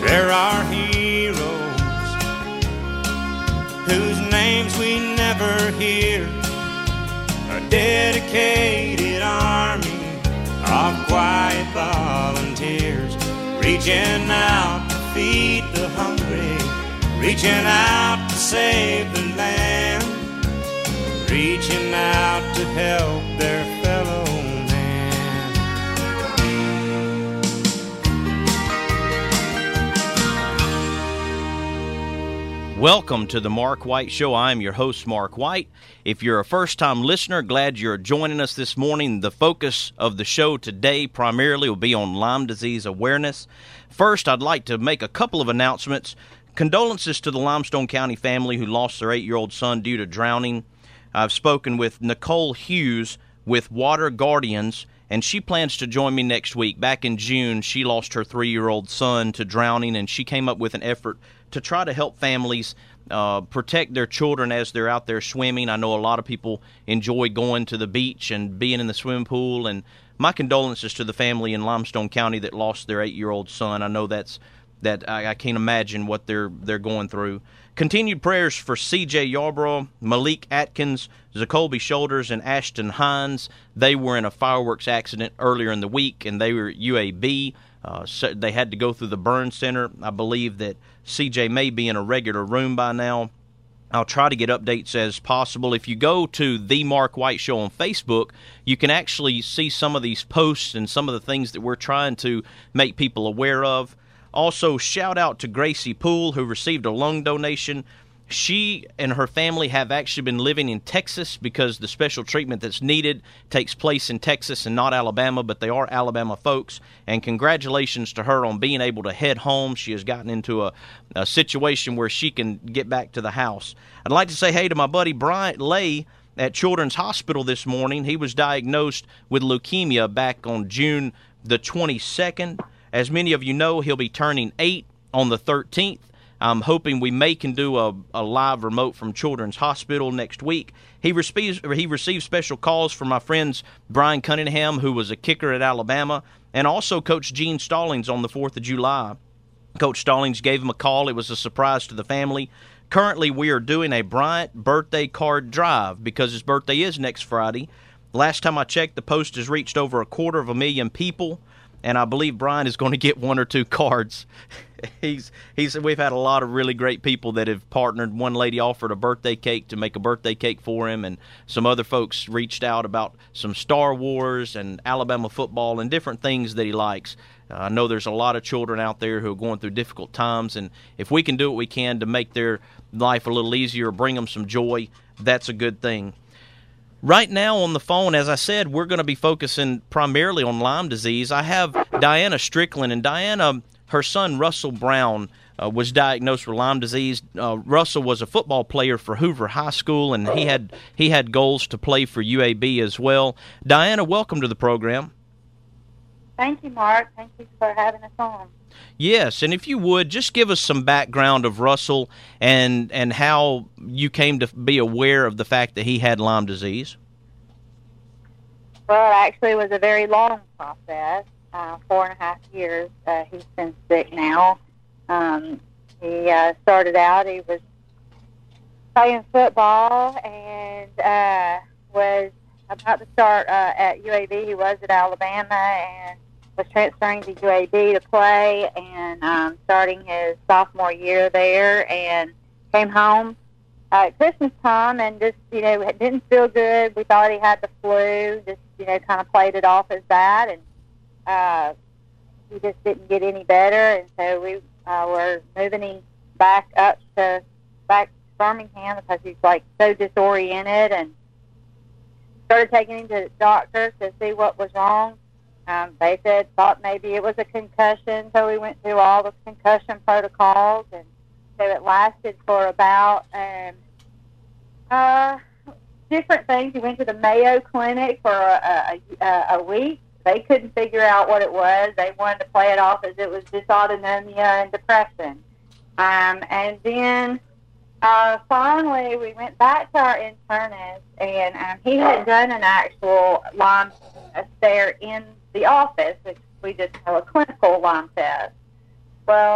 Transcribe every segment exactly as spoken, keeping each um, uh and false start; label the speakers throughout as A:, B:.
A: There are heroes whose names we never hear, a dedicated army of quiet volunteers, reaching out to feed the hungry, reaching out to save the land, reaching out to help their fellow man.
B: Welcome to the Mark White Show. I'm your host, Mark White. If you're a first-time listener, glad you're joining us this morning. The focus of the show today primarily will be on Lyme disease awareness. First, I'd like to make a couple of announcements. Condolences to the Limestone County family who lost their eight-year-old son due to drowning. I've spoken with Nicole Hughes with Water Guardians, and she plans to join me next week. Back in June, she lost her three-year-old son to drowning, and she came up with an effort to try to help families uh, protect their children as they're out there swimming. I know a lot of people enjoy going to the beach and being in the swimming pool, and my condolences to the family in Limestone County that lost their eight-year-old son. I know that's that I, I can't imagine what they're they're going through. Continued prayers for C J Yarborough, Malik Atkins, Zacolby Shoulders, and Ashton Hines. They were in a fireworks accident earlier in the week, and they were U A B. Uh, so they had to go through the burn center. I believe that C J may be in a regular room by now. I'll try to get updates as possible. If you go to The Mark White Show on Facebook, you can actually see some of these posts and some of the things that we're trying to make people aware of. Also, shout out to Gracie Poole, who received a lung donation. She and her family have actually been living in Texas because the special treatment that's needed takes place in Texas and not Alabama, but they are Alabama folks. And congratulations to her on being able to head home. She has gotten into a, a situation where she can get back to the house. I'd like to say hey to my buddy Bryant Lay at Children's Hospital this morning. He was diagnosed with leukemia back on June the twenty-second. As many of you know, he'll be turning eight on the thirteenth. I'm hoping we may can do a, a live remote from Children's Hospital next week. He receives he received special calls from my friends Brian Cunningham, who was a kicker at Alabama, and also Coach Gene Stallings on the fourth of July. Coach Stallings gave him a call. It was a surprise to the family. Currently, we are doing a Bryant birthday card drive because his birthday is next Friday. Last time I checked, the post has reached over a quarter of a million people, and I believe Brian is going to get one or two cards. He's he's. We've had a lot of really great people that have partnered. One lady offered a birthday cake to make a birthday cake for him, and some other folks reached out about some Star Wars and Alabama football and different things that he likes. Uh, I know there's a lot of children out there who are going through difficult times, and if we can do what we can to make their life a little easier, bring them some joy, that's a good thing. Right now on the phone, as I said, we're going to be focusing primarily on Lyme disease. I have Diana Strickland, and Diana, her son Russell Brown uh, was diagnosed with Lyme disease. Uh, Russell was a football player for Hoover High School, and he had he had goals to play for U A B as well. Diana, welcome to the program.
C: Thank you, Mark. Thank you for having us on.
B: Yes, and if you would, just give us some background of Russell and and how you came to be aware of the fact that he had Lyme disease.
C: Well, it actually was a very long process, uh, four and a half years. Uh, he's been sick now. Um, he uh, started out, he was playing football and uh, was about to start uh, at U A B. He was at Alabama and was transferring to U A B to play and um, starting his sophomore year there, and came home uh, at Christmas time and just, you know, didn't feel good. We thought he had the flu, just, you know, kind of played it off as that, and uh, he just didn't get any better, and so we uh, were moving him back up to, back to Birmingham because he's, like, so disoriented, and started taking him to the doctor to see what was wrong. Um, they said, thought maybe it was a concussion, so we went through all the concussion protocols, and so it lasted for about um, uh, different things. We went to the Mayo Clinic for a, a, a week. They couldn't figure out what it was. They wanted to play it off as it was dysautonomia and depression. Um, and then uh, finally we went back to our internist, and um, he had done an actual Lyme test there in the office, which we just call a clinical Lyme test. Well,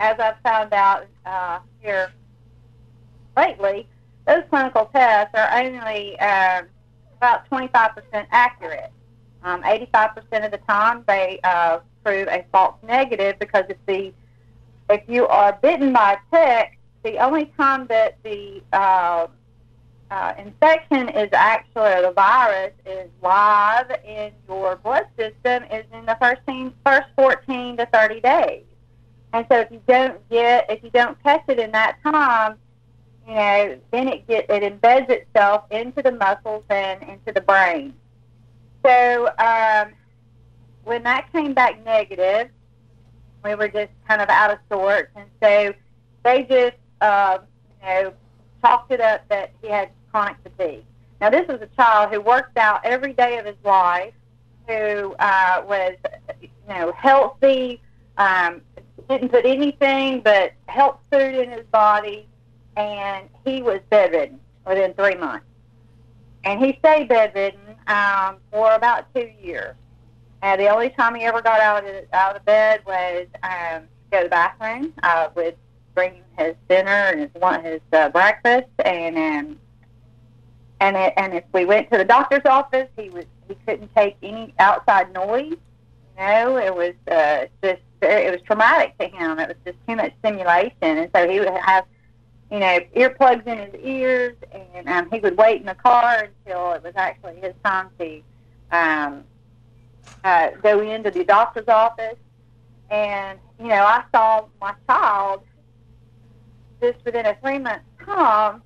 C: as I've found out uh, here lately, those clinical tests are only um, about twenty-five percent accurate. Um, eighty-five percent of the time, they uh, prove a false negative, because if the if you are bitten by a tick, the only time that the uh, uh, infection is actually, or the virus is live in your blood system, is in the first, first fourteen to thirty days. And so if you don't get, if you don't catch it in that time, you know, then it get it embeds itself into the muscles and into the brain. So um, when that came back negative, we were just kind of out of sorts, and so they just, uh, you know, chalked it up that he had chronic fatigue. Now, this was a child who worked out every day of his life, who uh, was, you know, healthy, um, didn't put anything but health food in his body, and he was bedridden within three months. And he stayed bedridden um, for about two years. And the only time he ever got out of, out of bed was um, to go to the bathroom. I would bring him his dinner and his, his uh, breakfast, and um, and it, and if we went to the doctor's office, he was he couldn't take any outside noise. You know, it was uh, just it was traumatic to him. It was just too much stimulation, and so he would have, you know, earplugs in his ears, and um, he would wait in the car until it was actually his time to um, uh, go into the doctor's office. And, you know, I saw my child just within a three-month time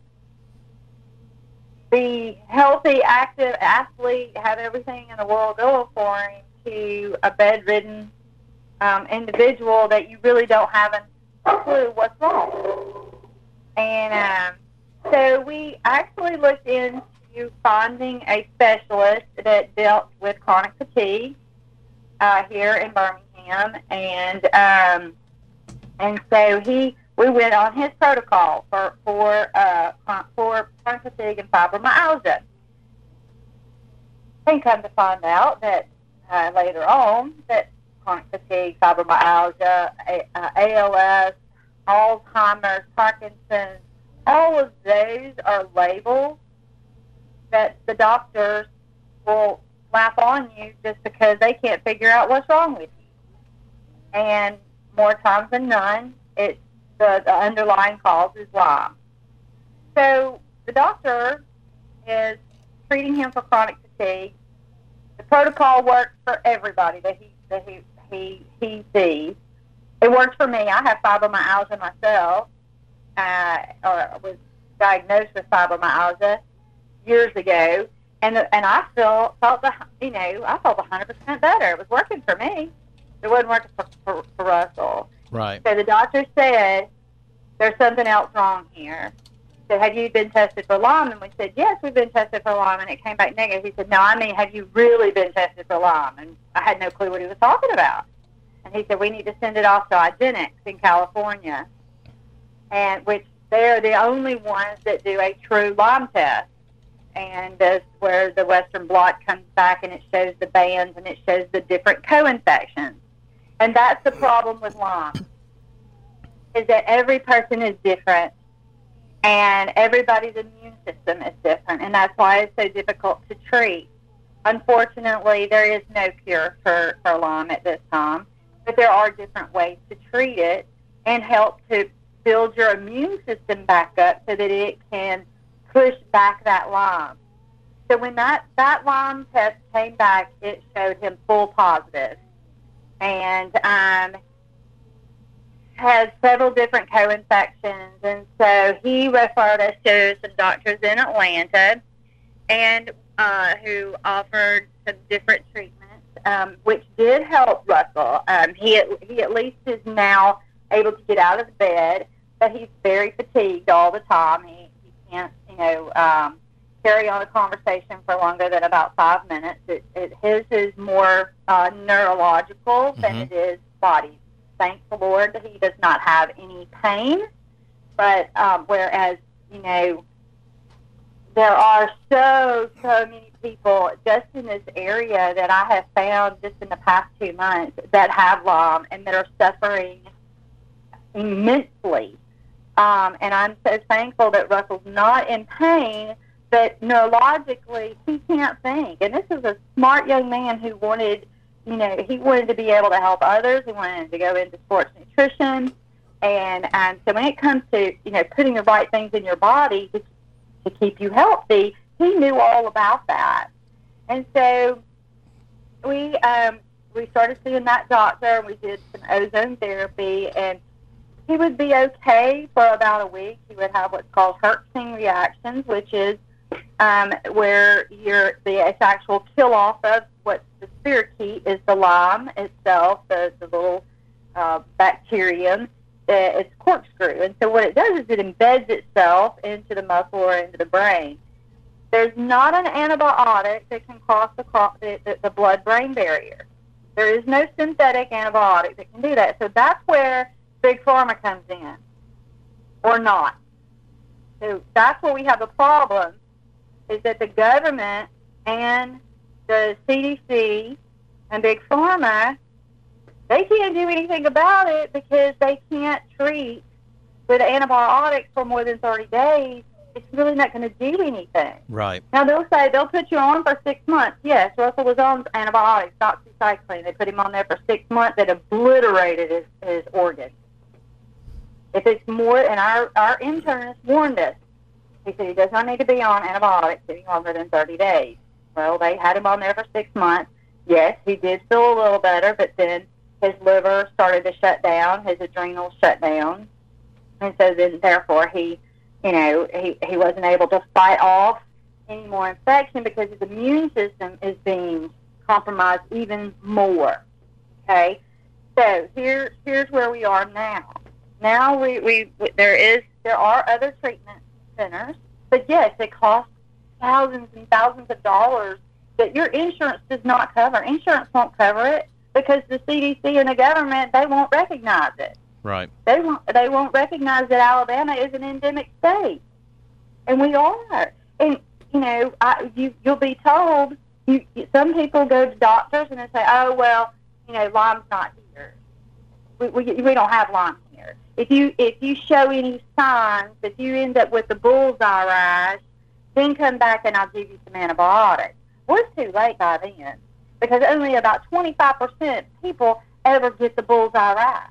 C: be healthy, active athlete, have everything in the world going for him, to a bedridden um, individual that you really don't have a clue what's wrong. And um, so we actually looked into finding a specialist that dealt with chronic fatigue uh, here in Birmingham, and um, and so he we went on his protocol for for uh, for chronic fatigue and fibromyalgia. And come to find out that uh, later on that chronic fatigue, fibromyalgia, A- uh, A L S, Alzheimer's, Parkinson's, all of those are labels that the doctors will slap on you just because they can't figure out what's wrong with you. And more times than none, it's the, the underlying cause is Lyme. So the doctor is treating him for chronic fatigue. The protocol works for everybody that he that he he, he sees. It works for me. I have fibromyalgia myself, uh, or was diagnosed with fibromyalgia years ago, and the, and I felt felt the you know I felt one hundred percent better. It was working for me. It wasn't working for, for, for Russell.
B: Right.
C: So the doctor said there's something else wrong here. So have you been tested for Lyme? And we said yes, we've been tested for Lyme, and it came back negative. He said, no, I mean, have you really been tested for Lyme? And I had no clue what he was talking about. And he said, we need to send it off to Igenix in California, and which they're the only ones that do a true Lyme test. And that's where the Western blot comes back, and it shows the bands, and it shows the different co-infections. And that's the problem with Lyme, is that every person is different, and everybody's immune system is different, and that's why it's so difficult to treat. Unfortunately, there is no cure for, for Lyme at this time, but there are different ways to treat it and help to build your immune system back up so that it can push back that Lyme. So when that, that Lyme test came back, it showed him full positive, and um, has several different co-infections, and so he referred us to some doctors in Atlanta, and uh, who offered some different treatments, um, which did help Russell. Um, he at, he at least is now able to get out of the bed, but he's very fatigued all the time. He he can't you know um, carry on a conversation for longer than about five minutes. It, it, his is more uh, neurological mm-hmm. than it is body. Thank the Lord that he does not have any pain. But um, whereas, you know, there are so, so many people just in this area that I have found just in the past two months that have Lyme and that are suffering immensely. Um, and I'm so thankful that Russell's not in pain, but neurologically he can't think. And this is a smart young man who wanted, you know, he wanted to be able to help others. He wanted to go into sports nutrition. And, and so when it comes to, you know, putting the right things in your body to, to keep you healthy, he knew all about that. And so we um, we started seeing that doctor, and we did some ozone therapy, and he would be okay for about a week. He would have what's called Herxing reactions, which is um, where your the actual kill-off of what's the spirochete is the Lyme itself, the, the little uh, bacterium. Uh, it's corkscrew. And so what it does is it embeds itself into the muscle or into the brain. There's not an antibiotic that can cross the, the, the blood-brain barrier. There is no synthetic antibiotic that can do that. So that's where Big Pharma comes in, or not. So that's where we have a problem, is that the government and the C D C and Big Pharma, they can't do anything about it because they can't treat with antibiotics for more than thirty days. It's really not going to do anything.
B: Right.
C: Now, they'll say they'll put you on for six months. Yes, Russell was on antibiotics, doxycycline. They put him on there for six months. It obliterated his, his organs. If it's more, and our, our internist warned us, he said he does not need to be on antibiotics any longer than thirty days. Well, they had him on there for six months. Yes, he did feel a little better, but then his liver started to shut down, his adrenals shut down, and so then, therefore, he, you know, he, he wasn't able to fight off any more infection because his immune system is being compromised even more, okay? So here, here's where we are now. Now we, we there is there are other treatment centers, but yes, it costs thousands and thousands of dollars that your insurance does not cover. Insurance won't cover it because the C D C and the government, they won't recognize it.
B: Right.
C: They won't they won't recognize that Alabama is an endemic state, and we are. And you know, I, you you'll be told. You, some people go to doctors and they say, "Oh well, you know, Lyme's not here. We we, we don't have Lyme here." If you if you show any signs, if you end up with the bullseye rash, then come back and I'll give you some antibiotics. Well, it's too late by then because only about twenty-five percent of people ever get the bullseye rash.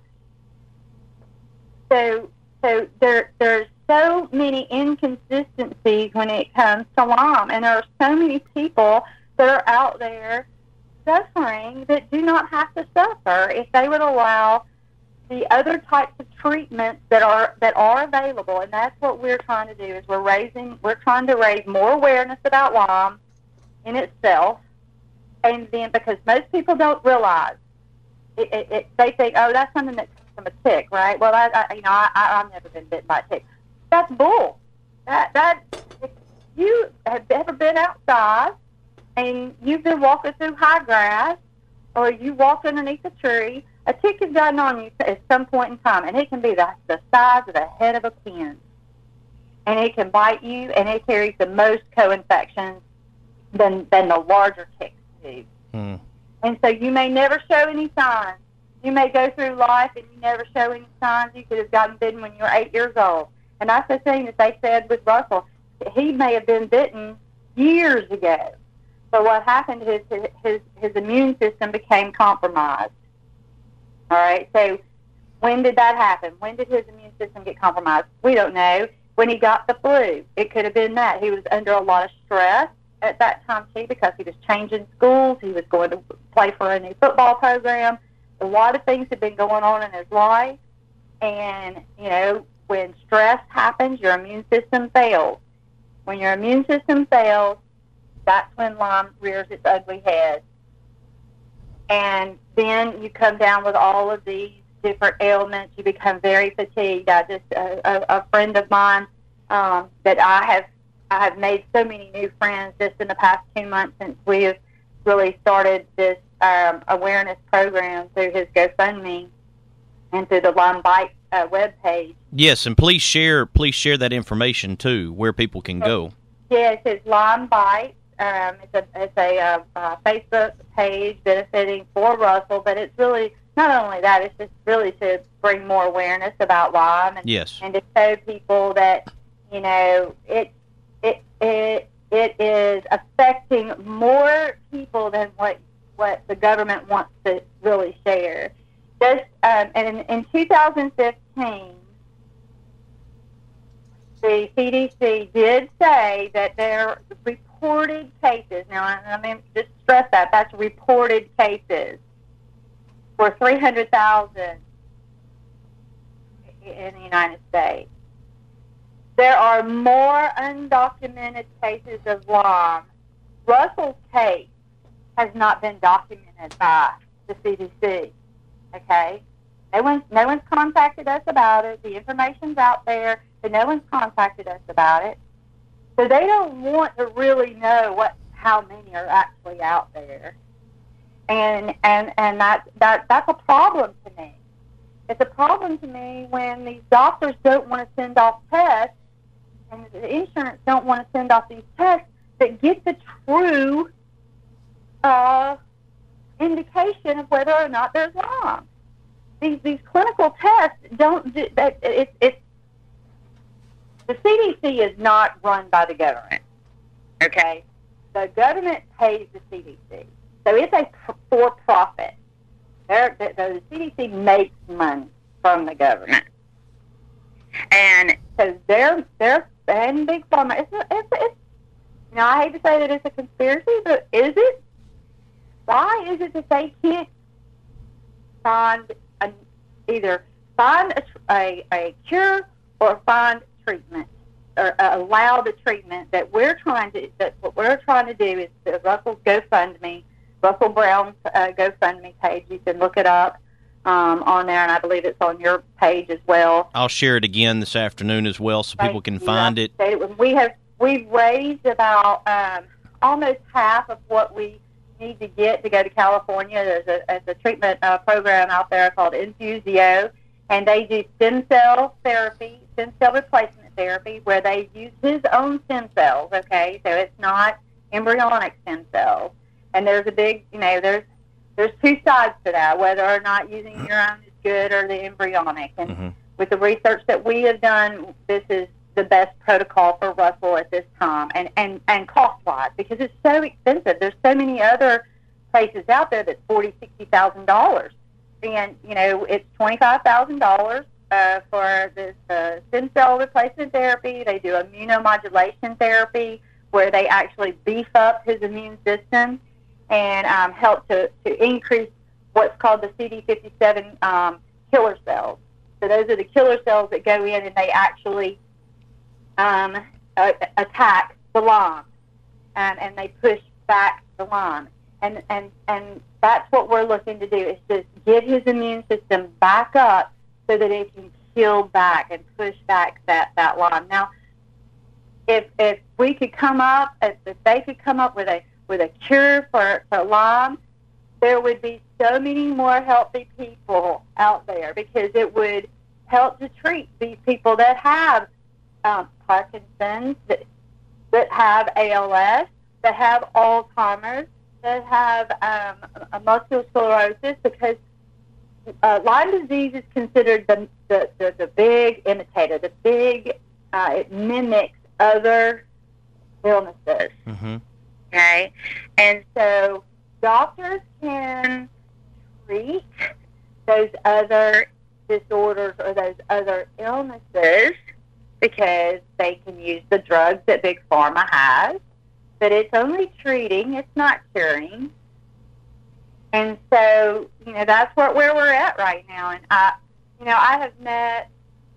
C: So so there there's so many inconsistencies when it comes to Lyme, and there are so many people that are out there suffering that do not have to suffer if they would allow the other types of treatments that are that are available. And that's what we're trying to do, is we're raising we're trying to raise more awareness about Lyme in itself, and then because most people don't realize it, it, it they think, oh, that's something that comes from a tick, right? Well, I, I you know I, I I've never been bitten by a tick. That's bull. That that if you have ever been outside and you've been walking through high grass, or you walk underneath a tree, a tick has gotten on you at some point in time, and it can be the, the size of the head of a pin. And it can bite you, and it carries the most co-infections than, than the larger ticks do. Hmm. And so you may never show any signs. You may go through life and you never show any signs. You could have gotten bitten when you were eight years old. And that's the thing that they said with Russell. He may have been bitten years ago. So what happened is his, his, his immune system became compromised. All right, so when did that happen? When did his immune system get compromised? We don't know. When he got the flu, it could have been that. He was under a lot of stress at that time, too, because he was changing schools. He was going to play for a new football program. A lot of things had been going on in his life. And, you know, when stress happens, your immune system fails. When your immune system fails, that's when Lyme rears its ugly head. And then you come down with all of these different ailments. You become very fatigued. I just a, a, a friend of mine um, that I have I have made so many new friends just in the past two months since we have really started this um, awareness program through his GoFundMe and through the Lyme Bite uh, webpage.
B: Yes, and please share please share that information too, where people can go.
C: Yes, it's Lyme Bite. Um, it's a it's a uh, uh, Facebook page benefiting for Russell, but it's really not only that, it's just really to bring more awareness about Lyme and,
B: yes.
C: and to show people that, you know, it it it it is affecting more people than what what the government wants to really share. Just um, and in, in two thousand fifteen, the C D C did say that their reported cases. Now, I mean, just stress that that's reported cases. For three hundred thousand in the United States. There are more undocumented cases of Lyme. Russell's case has not been documented by the C D C. Okay? No one's, no one's contacted us about it. The information's out there, but no one's contacted us about it. So they don't want to really know what how many are actually out there. And and and that, that that's a problem to me. It's a problem to me when these doctors don't want to send off tests and the insurance don't want to send off these tests that get the true uh, indication of whether or not there's Lyme. These these clinical tests don't do that. It's it, the C D C is not run by the government. Okay, the government pays the C D C. So it's a for-profit. They're, the, the C D C makes money from the government, and so they're they're and big pharma. It's, it's it's you know, I hate to say that it's a conspiracy, but is it? Why is it that they can't find a, either find a, a a cure or find treatment or uh, allow the treatment that we're trying to that what we're trying to do is the Russell's GoFundMe. Russell Brown's uh, GoFundMe page. You can look it up um, on there, and I believe it's on your page as well.
B: I'll share it again this afternoon as well, so people can find it.
C: We have we've raised about um, almost half of what we need to get to go to California. There's a, there's a treatment uh, program out there called Infusio, and they do stem cell therapy, stem cell replacement therapy, where they use his own stem cells. Okay, so it's not embryonic stem cells. And there's a big, you know, there's there's two sides to that, whether or not using your own is good or the embryonic. And mm-hmm. with the research that we have done, this is the best protocol for Russell at this time, and, and, and cost-wise, because it's so expensive. There's so many other places out there that's forty thousand dollars, sixty thousand dollars. And, you know, it's twenty-five thousand dollars uh, for this uh, stem cell replacement therapy. They do immunomodulation therapy, where they actually beef up his immune system and um, help to, to increase what's called the C D fifty-seven um, killer cells. So those are the killer cells that go in and they actually um, uh, attack the Lyme, um, and they push back the Lyme. And, and, and that's what we're looking to do, is to get his immune system back up so that it can kill back and push back that, that Lyme. Now, if if we could come up, if, if they could come up with a with a cure for, for Lyme, there would be so many more healthy people out there, because it would help to treat these people that have um, Parkinson's, that, that have A L S, that have Alzheimer's, that have um, a multiple sclerosis, because uh, Lyme disease is considered the, the, the, the big imitator, the big, uh, it mimics other illnesses.
B: Mm-hmm.
C: Okay? And so doctors can treat those other disorders or those other illnesses because they can use the drugs that Big Pharma has, but it's only treating, it's not curing. And so, you know, that's what, where we're at right now. And I, you know, I have met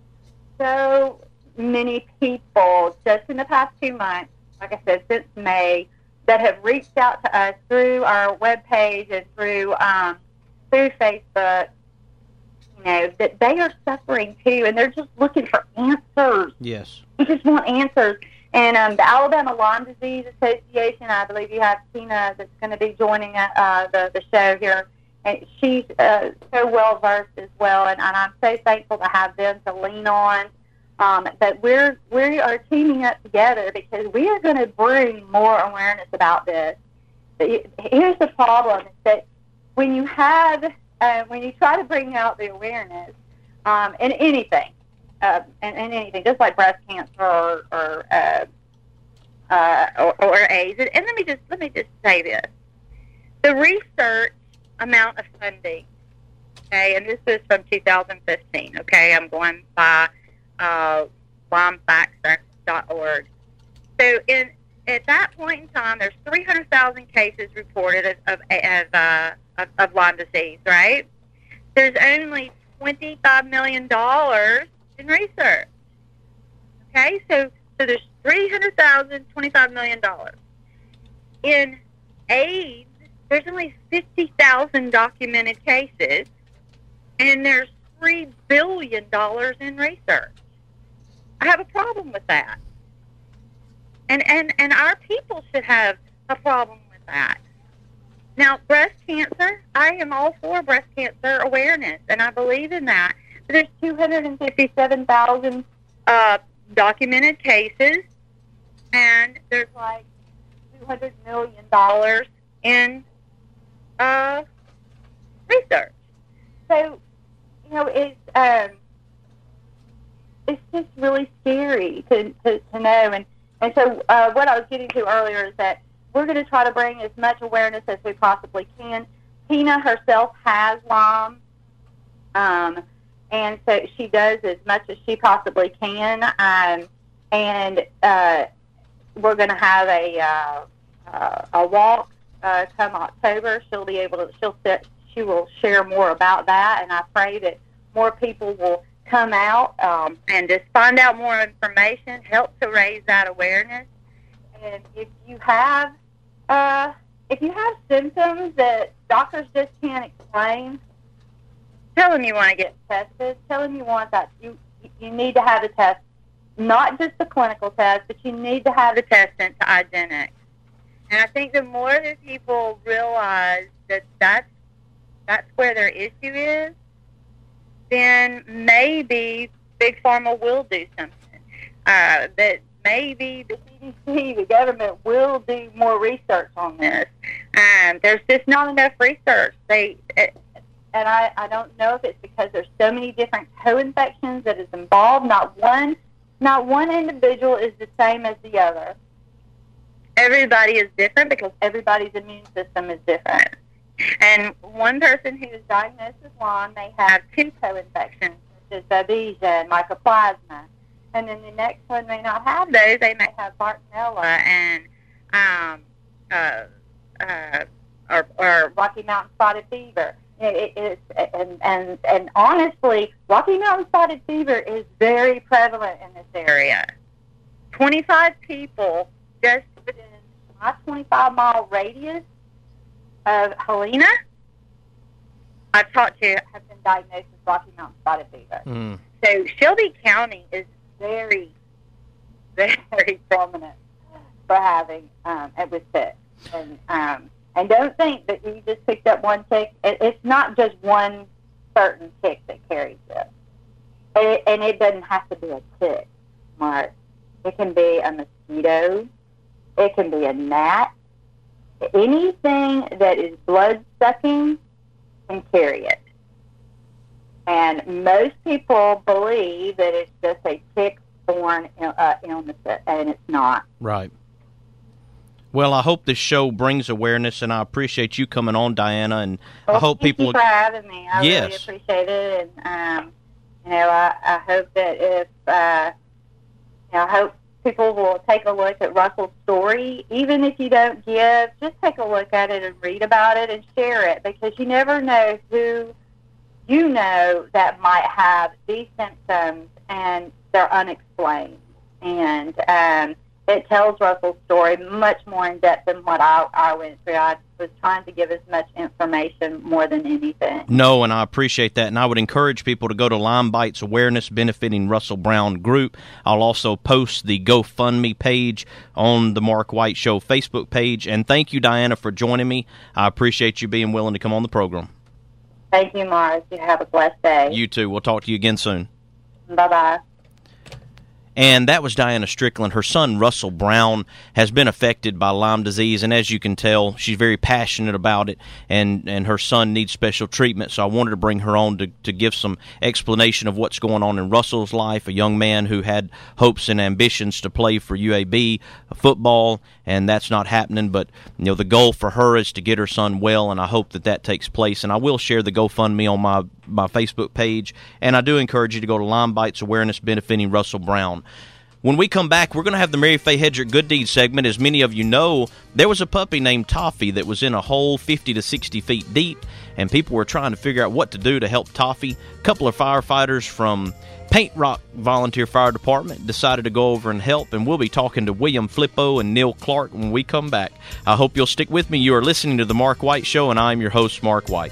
C: so many people just in the past two months, like I said, since May, that have reached out to us through our webpage and through um, through Facebook, you know, that they are suffering too, and they're just looking for answers.
B: Yes.
C: We just want answers. And um, the Alabama Lyme Disease Association, I believe you have Tina that's going to be joining uh, the, the show here, and she's uh, so well-versed as well, and, and I'm so thankful to have them to lean on. Um, but we're we are teaming up together because we are going to bring more awareness about this. Here's the problem: is that when you have uh, when you try to bring out the awareness um, in anything, uh, in, in anything, just like breast cancer or or, uh, uh, or, or AIDS, and, and let me just let me just say this: the research amount of funding. Okay, and this is from two thousand fifteen. Okay, I'm going by uh, lyme facts dot org. So in at that point in time, there's three hundred thousand cases reported of of, of, uh, of of Lyme disease, right? There's only twenty-five million dollars in research. Okay, so so there's three hundred thousand, twenty-five million dollars. In AIDS, there's only fifty thousand documented cases, and there's three billion dollars in research. I have a problem with that. And, and and our people should have a problem with that. Now, breast cancer, I am all for breast cancer awareness, and I believe in that. But there's two hundred fifty-seven thousand uh, documented cases, and there's like two hundred million dollars in uh, research. So, you know, it's um, it's just really scary to, to, to know. And And so uh, what I was getting to earlier is that we're going to try to bring as much awareness as we possibly can. Tina herself has Lyme, um, and so she does as much as she possibly can. Um, and uh, we're going to have a uh, uh, a walk uh, come October. She'll be able to. She'll set, she will share more about that, and I pray that more people will come out um, and just find out more information, help to raise that awareness. And if you have, uh, if you have symptoms that doctors just can't explain, tell them you want to get tested. Tell them you want that. You you need to have a test, not just the clinical test, but you need to have the test sent to IGeneX. And I think the more that people realize that that's that's where their issue is, then maybe Big Pharma will do something. Uh, that maybe the C D C, the government, will do more research on this. Um, there's just not enough research. They, it, and I, I don't know if it's because there's so many different co-infections that is involved. Not one, not one individual is the same as the other. Everybody is different because everybody's immune system is different. And one person who is diagnosed with Lyme may have two co-infections, such as Babesia and Mycoplasma. And then the next one may not have those. They may have Bartonella and um, uh, uh, or, or Rocky Mountain Spotted Fever. It, it, it's, and, and, and honestly, Rocky Mountain Spotted Fever is very prevalent in this area. twenty-five people just within my twenty-five mile radius of Helena, I've talked to, have been diagnosed with Rocky Mountain Spotted Fever. Mm. So Shelby County is very, very prominent for having um, it with ticks. And um, and don't think that you just picked up one tick. It, it's not just one certain tick that carries it. it. And it doesn't have to be a tick, Mark. It can be a mosquito. It can be a gnat. Anything that is blood-sucking can carry it. And most people believe that it's just a tick-borne uh, illness, and it's not.
B: Right. Well, I hope this show brings awareness, and I appreciate you coming on, Diana, and
C: well,
B: I hope
C: thank
B: people...
C: Thank you for having me. I
B: yes.
C: really appreciate it, and, um, you know, I, I hope that if, uh, you know, I hope people will take a look at Russell's story. Even if you don't give, just take a look at it and read about it and share it, because you never know who you know that might have these symptoms and they're unexplained. And um, it tells Russell's story much more in depth than what I, I went through. I was trying to give as much information more than anything.
B: No, and I appreciate that. And I would encourage people to go to Lyme Bites Awareness Benefiting Russell Brown Group. I'll also post the GoFundMe page on the Mark White Show Facebook page. And thank you, Diana, for joining me. I appreciate you being willing to come on the program.
C: Thank you, Mars. You have a blessed day.
B: You too. We'll talk to you again soon.
C: Bye-bye.
B: and that was Diana Strickland. Her son, Russell Brown, has been affected by Lyme disease, and as you can tell, she's very passionate about it, and, and her son needs special treatment, so I wanted to bring her on to, to give some explanation of what's going on in Russell's life, a young man who had hopes and ambitions to play for U A B football, and that's not happening, but you know the goal for her is to get her son well, and I hope that that takes place, and I will share the GoFundMe on my, my Facebook page, and I do encourage you to go to Lyme Bites Awareness benefiting Russell Brown. When we come back, we're going to have the Mary Faye Hedrick Good Deeds segment. As many of you know, there was a puppy named Toffee that was in a hole fifty to sixty feet deep, and people were trying to figure out what to do to help Toffee. A couple of firefighters from Paint Rock Volunteer Fire Department decided to go over and help, and we'll be talking to William Flippo and Neil Clark when we come back. I hope you'll stick with me. You are listening to The Mark White Show, and I'm your host, Mark White.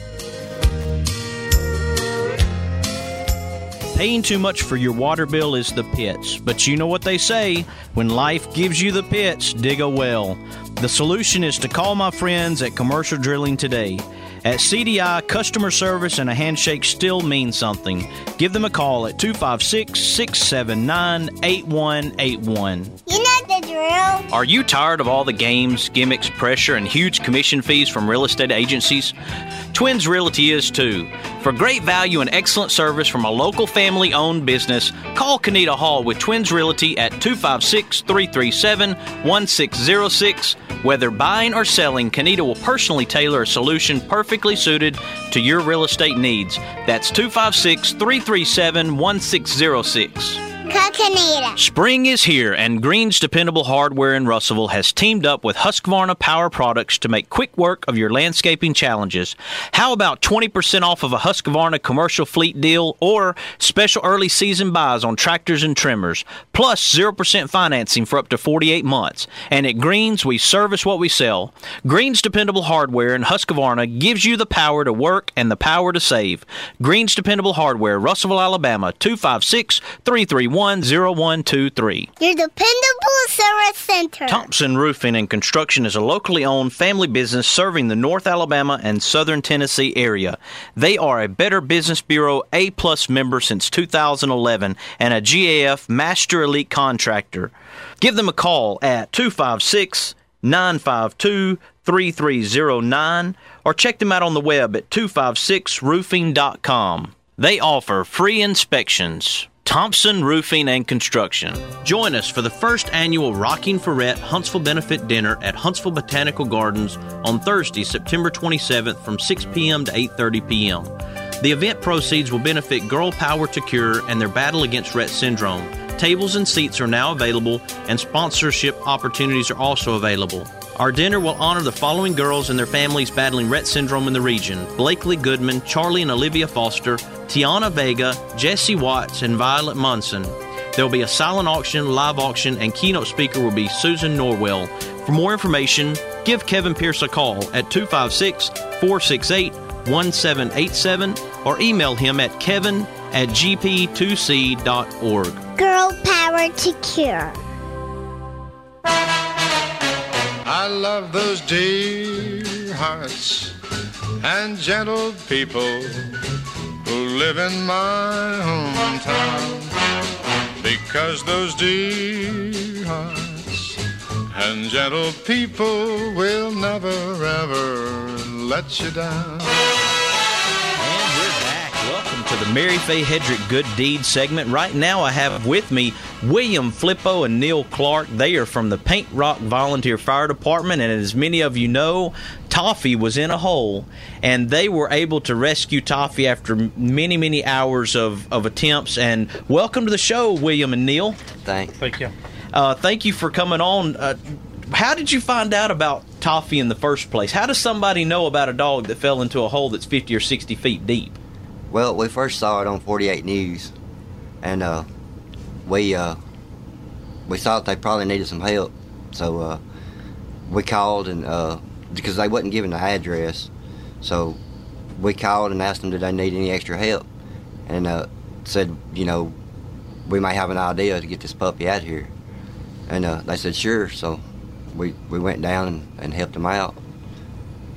B: Paying too much for your water bill is the pits, but you know what they say, when life gives you the pits, dig a well. The solution is to call my friends at Commercial Drilling today. At C D I, customer service and a handshake still mean something. Give them a call at two five six, six seven nine, eight one eight one.
D: You know the drill.
B: Are you tired of all the games, gimmicks, pressure, and huge commission fees from real estate agencies? Twins Realty is too. For great value and excellent service from a local family-owned business, call Kenita Hall with Twins Realty at two five six, three three seven, one six zero six. Whether buying or selling, Kenita will personally tailor a solution perfectly suited to your real estate needs. That's two five six, three three seven, one six zero six.
D: Call Kenita.
B: Spring is here, and Green's Dependable Hardware in Russellville has teamed up with Husqvarna Power Products to make quick work of your landscaping challenges. How about twenty percent off of a Husqvarna commercial fleet deal or special early season buys on tractors and trimmers, plus zero percent financing for up to forty-eight months. And at Green's, we service what we sell. Green's Dependable Hardware in Husqvarna gives you the power to work and the power to save. Green's Dependable Hardware, Russellville, Alabama, two five six, three three one, zero one two three.
D: Your dependable service center.
B: Thompson Roofing and Construction is a locally owned family business serving the North Alabama and Southern Tennessee area. They are a Better Business Bureau A-plus member since two thousand eleven and a G A F Master Elite Contractor. Give them a call at two five six, nine five two, three three zero nine or check them out on the web at two five six roofing dot com. They offer free inspections. Thompson Roofing and Construction. Join us for the first annual Rocking for Rhett Huntsville Benefit Dinner at Huntsville Botanical Gardens on Thursday, September twenty-seventh from six p.m. to eight thirty p.m. The event proceeds will benefit Girl Power to Cure and their battle against Rett syndrome. Tables and seats are now available, and sponsorship opportunities are also available. Our dinner will honor the following girls and their families battling Rett syndrome in the region: Blakely Goodman, Charlie and Olivia Foster, Tiana Vega, Jesse Watts, and Violet Munson. There will be a silent auction, live auction, and keynote speaker will be Susan Norwell. For more information, give Kevin Pierce a call at two five six, four six eight, one seven eight seven or email him at kevin at g p two c dot org.
D: Girl Power to Cure.
E: I love those dear hearts and gentle people who live in my hometown, because those dear hearts and gentle people will never ever let you down.
B: And we're back. Welcome to the Mary Faye Hedrick Good Deeds segment. Right now I have with me William Flippo and Neil Clark. They are from the Paint Rock Volunteer Fire Department, and as many of you know, Toffee was in a hole, and they were able to rescue Toffee after many, many hours of, of attempts. And welcome to the show, William and Neil.
F: Thanks.
G: Thank you.
B: Uh, thank you for coming on. Uh, how did you find out about Toffee in the first place? How does somebody know about a dog that fell into a hole that's fifty or sixty feet deep?
F: Well, we first saw it on forty-eight News, and uh, we uh, we thought they probably needed some help, so uh, we called and uh, because they wasn't giving the address, so we called and asked them did they need any extra help, and uh, said you know we may have an idea to get this puppy out here, and uh, they said sure, so we we went down and, and helped them out.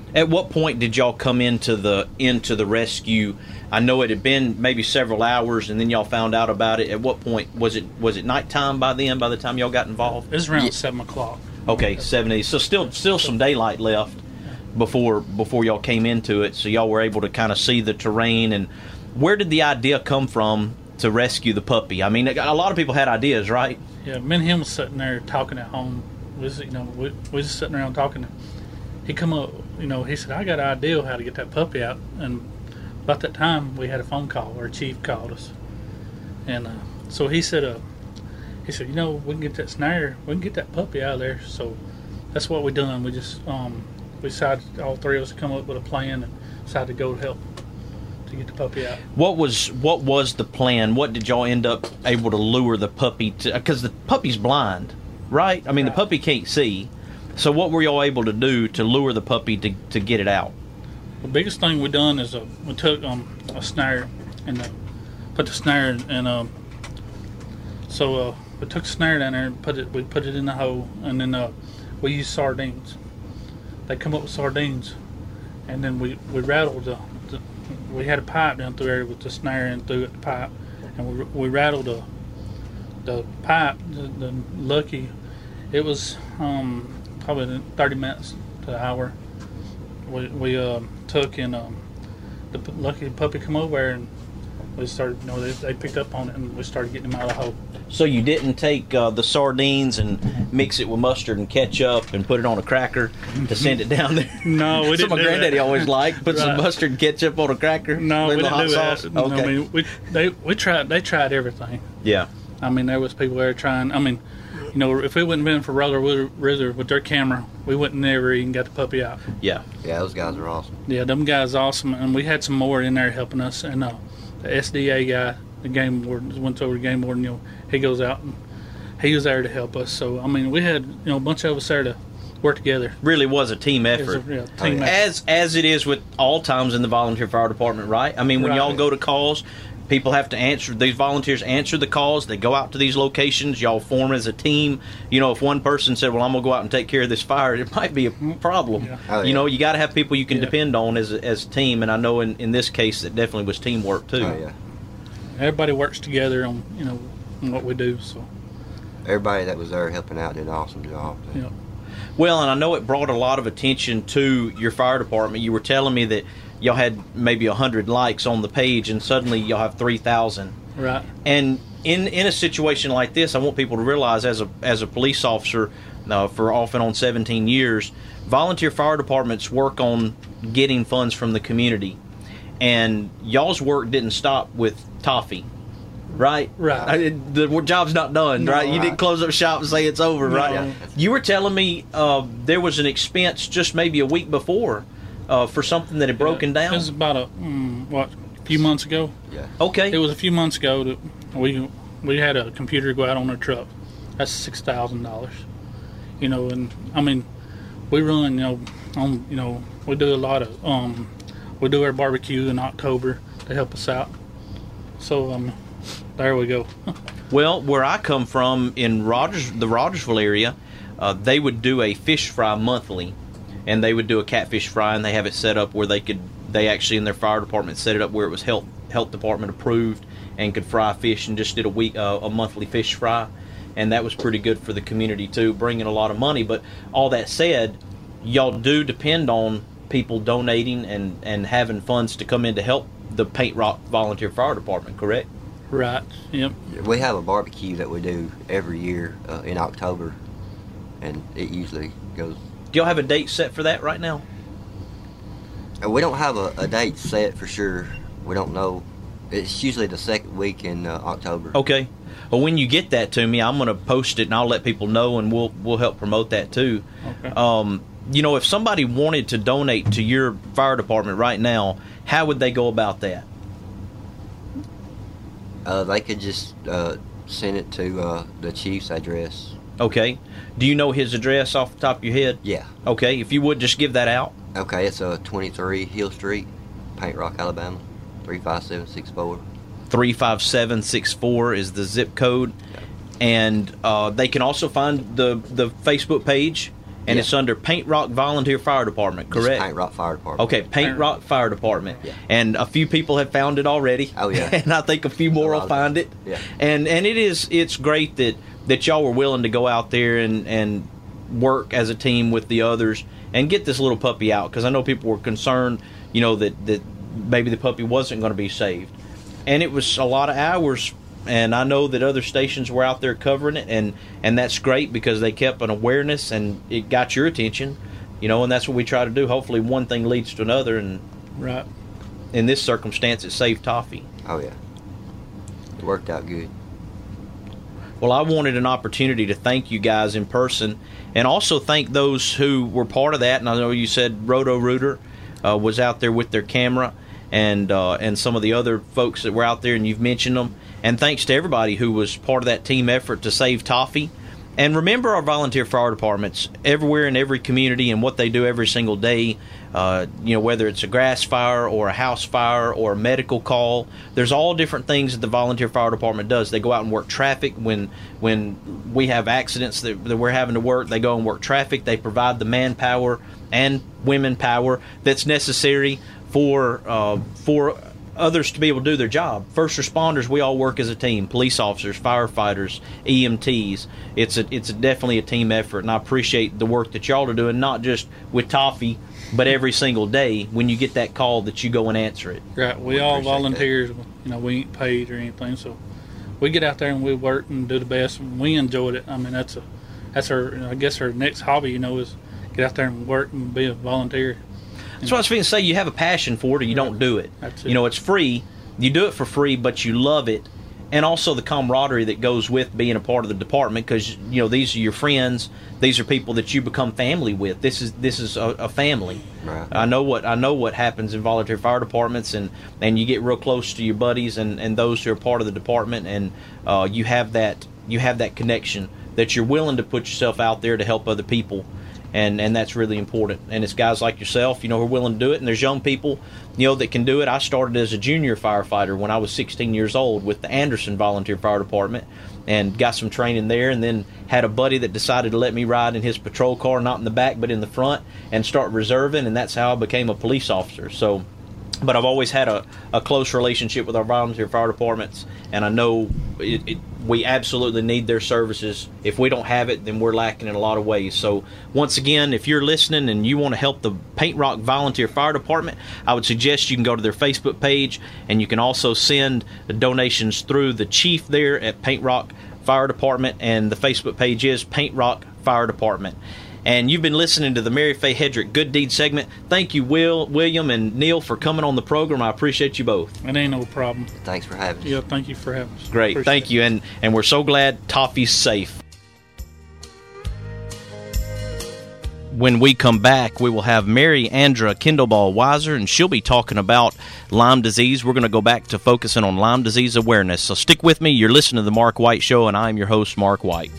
B: At what point did y'all come into the into the rescue? I know it had been maybe several hours, and then y'all found out about it. At what point was it? Was it nighttime by then? By the time y'all got involved,
G: It was around
F: Yeah.
G: seven o'clock.
B: okay, seventy. So still still some daylight left before before y'all came into it. So y'all were able to kind of see the terrain. And where did the idea come from to rescue the puppy? I mean, a lot of people had ideas, right?
G: Yeah, me and him was sitting there talking at home. We was, you know, we, we was just sitting around talking. He come up, you know, he said, I got an idea how to get that puppy out. And about that time, we had a phone call. Our chief called us. And uh, so he said, uh, he said, you know, we can get that snare, we can get that puppy out of there. So that's what we done. We just, um, we decided, all three of us, to come up with a plan and decided to go help to get the puppy out.
B: What was what was the plan? What did y'all end up able to lure the puppy to? Because the puppy's blind, right? I mean,
G: Right.
B: the puppy can't see. So what were y'all able to do to lure the puppy to, to get it out?
G: The biggest thing we done is uh, we took um, a snare and uh, put the snare in, and um, so uh, we took the snare down there and put it. We put it in the hole, and then uh, we used sardines. They come up with sardines, and then we, we rattled the, the. We had a pipe down through there with the snare and through it the pipe, and we we rattled the the pipe. The, the lucky, it was um, probably thirty minutes to an hour. We we uh, took and um, the p- lucky puppy come over there and we started. You know, they, they picked up on it and we started getting him out of the hole.
B: So you didn't take uh, the sardines and mix it with mustard and ketchup and put it on a cracker to send it down there?
G: No, we
B: That's
G: didn't
B: what my
G: do
B: granddaddy
G: that.
B: always liked. Put some
G: Right.
B: mustard and ketchup on a cracker.
G: No, we
B: little
G: didn't
B: hot
G: do
B: sauce.
G: that.
B: Okay.
G: I mean, we they we tried. They tried everything.
B: Yeah.
G: I mean, there was people there trying. I mean, you know, if it wouldn't have been for Roller Wizard with their camera, we wouldn't never even got the puppy out.
B: Yeah.
F: Yeah, those guys are awesome.
G: Yeah, them guys awesome, and we had some more in there helping us. And uh, the S D A guy, the game warden, went over the game warden. You know, he goes out and he was there to help us. So I mean, we had you know a bunch of us there to work together.
B: Really was a team
G: It was
B: effort.
G: a real team
F: yeah.
G: effort.
B: As as it is with all times in the volunteer fire department, right? I mean, when
G: Right.
B: y'all go to calls, people have to answer. These volunteers answer the calls. They go out to these locations. Y'all form as a team. You know, if one person said, "Well, I'm gonna go out and take care of this fire," it might be a problem.
G: Yeah.
F: Oh,
B: You
F: yeah.
B: know, you got to have people you can
G: Yeah.
B: depend on as a, as a team. And I know in, in this case, it definitely was teamwork too.
F: Oh yeah.
G: Everybody works together on you know on what we do. So
F: Everybody that was there helping out did an awesome job.
G: you know.
B: Well, and I know it brought a lot of attention to your fire department. You were telling me that y'all had maybe a hundred likes on the page, and suddenly y'all have three thousand.
G: Right.
B: And in in a situation like this, I want people to realize, as a as a police officer, uh, for off and on seventeen years, volunteer fire departments work on getting funds from the community, and y'all's work didn't stop with toffee, right?
G: Right.
B: I, the job's not done,
G: No,
B: right? You
F: right.
B: didn't close up shop and say it's over,
G: No.
B: right?
G: Yeah.
B: You were telling me uh, there was an expense just maybe a week before uh, for something that had broken
G: It
B: down.
G: was about a mm, what a few months ago.
F: Yeah.
B: Okay.
G: It was a few months ago that we we had a computer go out on our truck. That's six thousand dollars. You know, and I mean, we run you know on you know we do a lot of um we do our barbecue in October to help us out. So um there we go.
B: Well, where I come from in Rogers, the Rogersville area, uh, they would do a fish fry monthly, and they would do a catfish fry, and they have it set up where they could, they actually in their fire department set it up where it was health health department approved and could fry fish, and just did a week uh, a monthly fish fry, and that was pretty good for the community too, bringing a lot of money. But all that said, y'all do depend on people donating and and having funds to come in to help the Paint Rock Volunteer Fire Department, correct?
G: Right. Yep.
F: We have a barbecue that we do every year uh, in October, and it usually goes.
B: Do y'all have a date set for that right now?
F: Uh, we don't have a, a date set for sure. We don't know. It's usually the second week in uh, October.
B: Okay. Well, when you get that to me, I'm going to post it and I'll let people know, and we'll we'll help promote that too.
G: Okay.
B: Um, you know, if somebody wanted to donate to your fire department right now, how would they go about that?
F: Uh, they could just uh, send it to uh, the chief's address.
B: Okay. Do you know his address off the top of your head?
F: Yeah.
B: Okay. If you would just give that out.
F: Okay, it's uh, twenty-three Hill Street, Paint Rock, Alabama, three five seven six four.
B: three five seven six four is the zip code. And uh, they can also find the, the Facebook page and
F: Yeah.
B: it's under Paint Rock Volunteer Fire Department, correct?
F: Just Paint Rock Fire Department.
B: Okay, Paint Rock Fire Department.
F: Yeah.
B: And a few people have found it already.
F: Oh, yeah.
B: And I think a few more
F: A
B: will
F: lot of
B: find it.
F: Yeah.
B: And and it is it's great that, that y'all were willing to go out there and, and work as a team with the others and get this little puppy out, because I know people were concerned, you know, that, that maybe the puppy wasn't going to be saved. And it was a lot of hours, and I know that other stations were out there covering it, and, and that's great because they kept an awareness and it got your attention, you know, and that's what we try to do. Hopefully one thing leads to another, and
G: Right.
B: in this circumstance it saved Toffee.
F: Oh, yeah. It worked out good.
B: Well, I wanted an opportunity to thank you guys in person and also thank those who were part of that. And I know you said Roto-Rooter uh, was out there with their camera, and uh, and some of the other folks that were out there, and you've mentioned them. And thanks to everybody who was part of that team effort to save Toffee. And remember our volunteer fire departments everywhere in every community and what they do every single day. Uh, you know, whether it's a grass fire or a house fire or a medical call, there's all different things that the volunteer fire department does. They go out and work traffic when when we have accidents that, that we're having to work. They go and work traffic. They provide the manpower and women power that's necessary for uh, for others to be able to do their job. First responders, we all work as a team. Police officers, firefighters, E M Ts. It's a it's a, definitely a team effort, and I appreciate the work that y'all are doing, not just with Toffee, but every single day when you get that call that you go and answer it.
G: Right. We,
F: We
G: all
F: appreciate
G: volunteers. You know, we ain't paid or anything, so we get out there and we work and do the best. And we enjoyed it. I mean, that's a that's our I guess our next hobby. You know, is get out there and work and be a volunteer.
B: That's what I was going to say. You have a passion for it, or you don't do it.
G: That's it.
B: You know, it's free. You do it for free, but you love it, and also the camaraderie that goes with being a part of the department. Because you know, these are your friends. These are people that you become family with. This is this is a, a family.
F: Right.
B: I know what I know what happens in volunteer fire departments, and, and you get real close to your buddies and, and those who are part of the department, and uh, you have that you have that connection that you're willing to put yourself out there to help other people. And and that's really important. And it's guys like yourself, you know, who are willing to do it. And there's young people, you know, that can do it. I started as a junior firefighter when I was sixteen years old with the Anderson Volunteer Fire Department, and got some training there. And then had a buddy that decided to let me ride in his patrol car, not in the back but in the front, and start reserving. And that's how I became a police officer. So, but I've always had a, a close relationship with our volunteer fire departments, and I know it, it, we absolutely need their services. If we don't have it, then we're lacking in a lot of ways. So once again, if you're listening and you want to help the Paint Rock Volunteer Fire Department, I would suggest you can go to their Facebook page, and you can also send donations through the chief there at Paint Rock Fire Department, and the Facebook page is Paint Rock Fire Department. And you've been listening to the Mary Faye Hedrick Good Deed segment. Thank you, Will, William, and Neil, for coming on the program. I appreciate you both.
G: It ain't no problem.
F: Thanks for having us.
G: Yeah, thank you for having us.
B: Great.
G: Appreciate
B: Thank
G: it.
B: you. And, and we're so glad Toffee's safe. When we come back, we will have Mary Andra Kindleball Weiser, and she'll be talking about Lyme disease. We're going to go back to focusing on Lyme disease awareness. So stick with me. You're listening to The Mark White Show, and I'm your host, Mark White.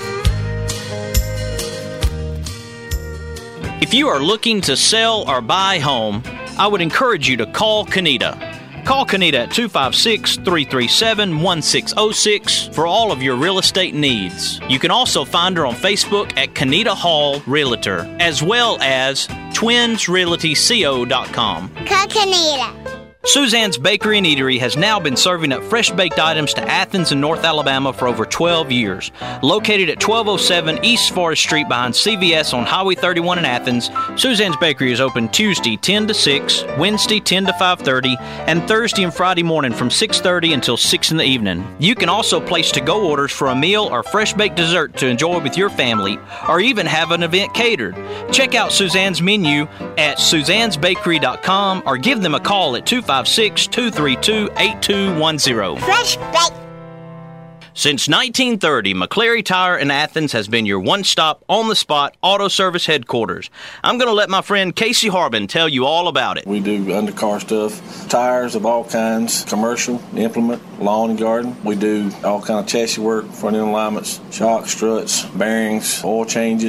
B: If you are looking to sell or buy home, I would encourage you to call Kenita. Call Kenita at two five six, three three seven, one six zero six for all of your real estate needs. You can also find her on Facebook at Kenita Hall Realtor, as well as twins realty co dot com.
D: Call Kenita.
B: Suzanne's Bakery and Eatery has now been serving up fresh-baked items to Athens and North Alabama for over twelve years. Located at twelve oh seven East Forest Street behind C V S on Highway thirty-one in Athens, Suzanne's Bakery is open Tuesday ten to six, Wednesday ten to five thirty, and Thursday and Friday morning from six thirty until six in the evening. You can also place to-go orders for a meal or fresh-baked dessert to enjoy with your family, or even have an event catered. Check out Suzanne's menu at suzannes bakery dot com or give them a call at two five six, two three two, eight two one zero.
D: Fresh baked.
B: Since nineteen thirty, McCleary Tire in Athens has been your one-stop, on-the-spot auto service headquarters. I'm going to let my friend Casey Harbin tell you all about it.
H: We do undercar stuff, tires of all kinds, commercial, implement, lawn and garden. We do all kind of chassis work, front end alignments, shocks, struts, bearings, oil changes,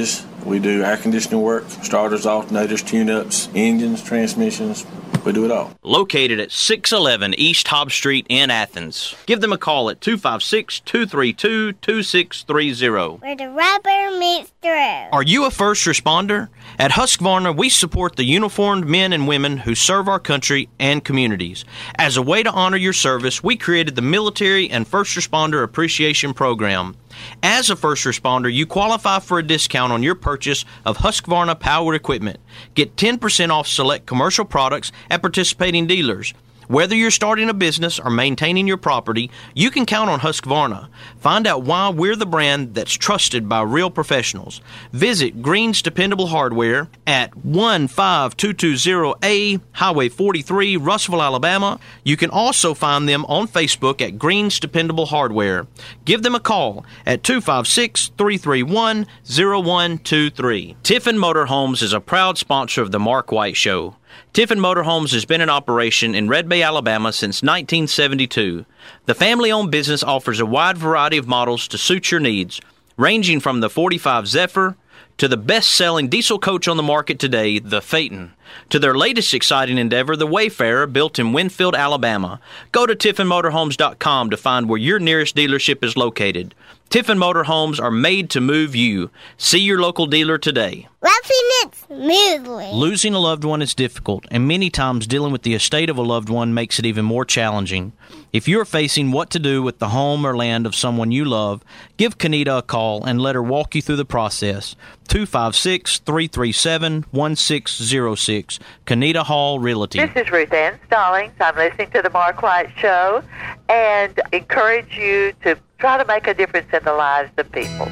H: We do air conditioning work, starters, alternators, tune-ups, engines, transmissions. We do it all.
B: Located at six eleven East Hobb Street in Athens. Give them a call at two five six, two three two, two six three zero.
D: Where the rubber meets the road.
B: Are you a first responder? At Husqvarna, we support the uniformed men and women who serve our country and communities. As a way to honor your service, we created the Military and First Responder Appreciation Program. As a first responder, you qualify for a discount on your purchase of Husqvarna powered equipment. Get ten percent off select commercial products at participating dealers. Whether you're starting a business or maintaining your property, you can count on Husqvarna. Find out why we're the brand that's trusted by real professionals. Visit Green's Dependable Hardware at one five two two zero A Highway forty-three, Russellville, Alabama. You can also find them on Facebook at Green's Dependable Hardware. Give them a call at two five six, three three one, zero one two three. Tiffin Motorhomes is a proud sponsor of the Mark White Show. Tiffin Motorhomes has been in operation in Red Bay, Alabama since nineteen seventy-two. The family-owned business offers a wide variety of models to suit your needs, ranging from the forty-five Zephyr to the best-selling diesel coach on the market today, the Phaeton, to their latest exciting endeavor, the Wayfarer, built in Winfield, Alabama. Go to tiffin motorhomes dot com to find where your nearest dealership is located. Tiffin Motorhomes are made to move you. See your local dealer today.
D: Roughing it smoothly.
B: Losing a loved one is difficult, and many times dealing with the estate of a loved one makes it even more challenging. If you're facing what to do with the home or land of someone you love, give Kenita a call and let her walk you through the process. two five six, three three seven, one six zero six. Kenita Hall Realty.
I: This is Ruth Ann Stallings. I'm listening to the Mark White Show and encourage you to try to make a difference in the lives of people.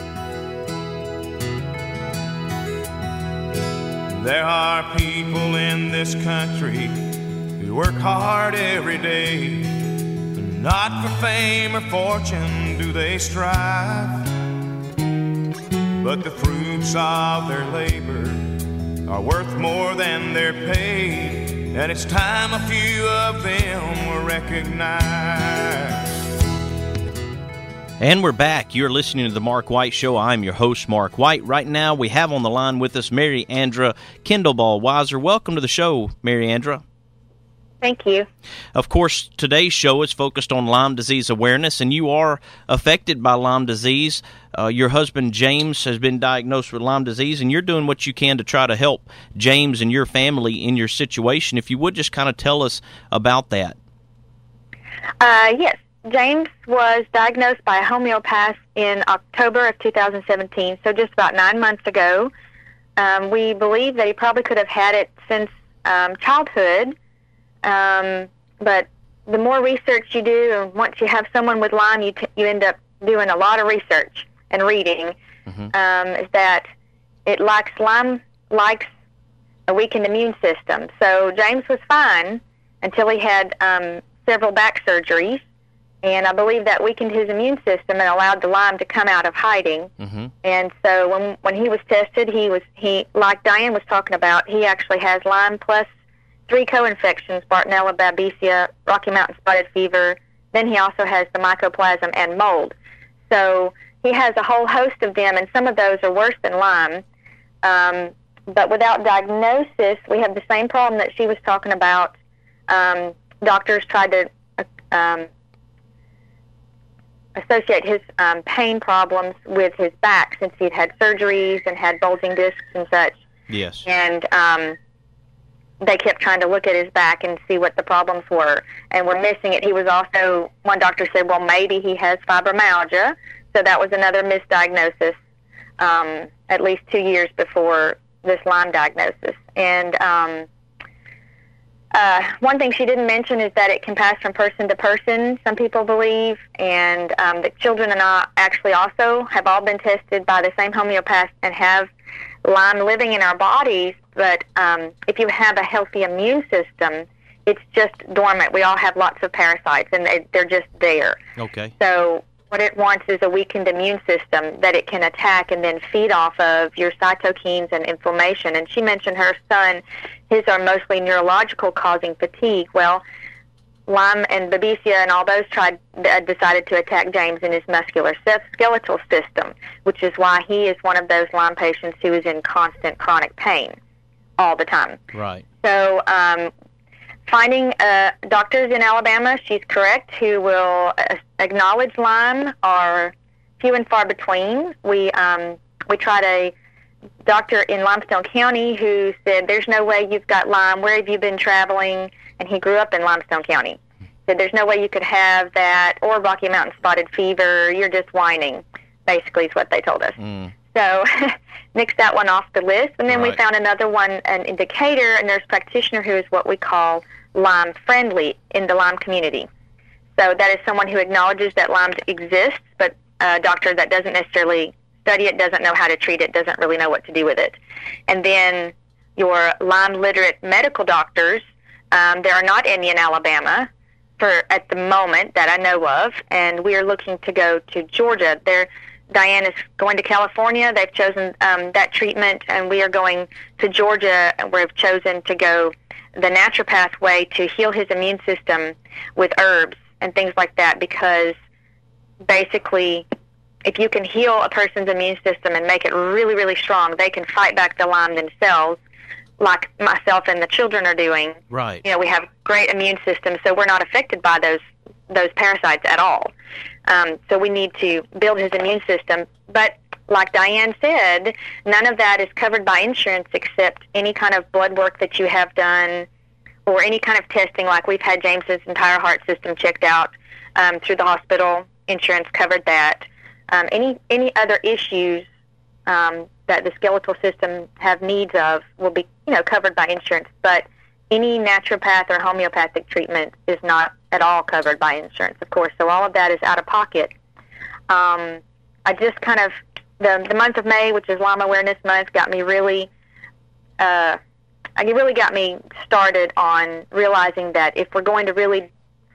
A: There are people in this country who work hard every day. Not for fame or fortune do they strive, but the fruits of their labor are worth more than their pay, and it's time a few of them were recognized.
B: And we're back. You're listening to the Mark White Show. I'm your host, Mark White. Right now, we have on the line with us Mary Andra Kindleball-Weiser. Welcome to the show, Mary Andra.
C: Thank you.
B: Of course, today's show is focused on Lyme disease awareness, and you are affected by Lyme disease. Uh, your husband, James, has been diagnosed with Lyme disease, and you're doing what you can to try to help James and your family in your situation. If you would just kind of tell us about that.
C: Uh, yes. James was diagnosed by a homeopath in October of two thousand seventeen, so just about nine months ago. Um, we believe that he probably could have had it since um, childhood, um, but the more research you do, and once you have someone with Lyme, you, t- you end up doing a lot of research and reading, mm-hmm. um, is that it likes Lyme likes a weakened immune system. So James was fine until he had um, several back surgeries. And I believe that weakened his immune system and allowed the Lyme to come out of hiding. Mm-hmm. And so when when he was tested, he was he like Diane was talking about, he actually has Lyme plus three co-infections: Bartonella, Babesia, Rocky Mountain spotted fever. Then he also has the mycoplasma and mold. So he has a whole host of them, and some of those are worse than Lyme. Um, but without diagnosis, we have the same problem that she was talking about. Um, doctors tried to um, associate his um, pain problems with his back, since he'd had surgeries and had bulging discs and such.
B: Yes.
C: And um, they kept trying to look at his back and see what the problems were, and were missing it. He was also, one doctor said, well, maybe he has fibromyalgia, so that was another misdiagnosis, um, at least two years before this Lyme diagnosis. And um, Uh, one thing she didn't mention is that it can pass from person to person, some people believe, and um, the children and I actually also have all been tested by the same homeopath and have Lyme living in our bodies, but um, if you have a healthy immune system, it's just dormant. We all have lots of parasites, and they, they're just there.
B: Okay.
C: So what it wants is a weakened immune system that it can attack and then feed off of your cytokines and inflammation. And she mentioned her son, his are mostly neurological, causing fatigue. Well,
J: Lyme and Babesia and all those tried uh, decided to attack James in his muscular skeletal system, which is why he is one of those Lyme patients who is in constant chronic pain all the time.
B: Right.
J: So um, finding uh, doctors in Alabama, she's correct, who will uh, acknowledge Lyme are few and far between. We um, we tried a doctor in Limestone County who said, there's no way you've got Lyme. Where have you been traveling? And he grew up in Limestone County. Said, there's no way you could have that or Rocky Mountain spotted fever. You're just whining, basically is what they told us.
B: Mm.
J: So nixed that one off the list. And then
B: Right.
J: we found another one, an indicator, a nurse practitioner who is what we call Lyme friendly in the Lyme community. So that is someone who acknowledges that Lyme exists, but a doctor that doesn't necessarily study it, doesn't know how to treat it, doesn't really know what to do with it. And then your Lyme literate medical doctors, um, there are not any in Alabama for at the moment that I know of, and we are looking to go to Georgia. There, Diane is going to California. They've chosen um, that treatment, and we are going to Georgia, and we've chosen to go the naturopath way to heal his immune system with herbs and things like that, because basically if you can heal a person's immune system and make it really, really strong, they can fight back the Lyme themselves, like myself and the children are doing.
B: Right.
J: You know, we have great immune systems, so we're not affected by those those parasites at all. Um, so we need to build his immune system. But like Diane said, none of that is covered by insurance except any kind of blood work that you have done or any kind of testing, like we've had James's entire heart system checked out um, through the hospital. Insurance covered that. Um, any any other issues um, that the skeletal system have needs of will be, you know, covered by insurance. But any naturopath or homeopathic treatment is not at all covered by insurance, of course. So all of that is out of pocket. Um, I just kind of the the month of May, which is Lyme Awareness Month, got me really. Uh, it really got me started on realizing that if we're going to really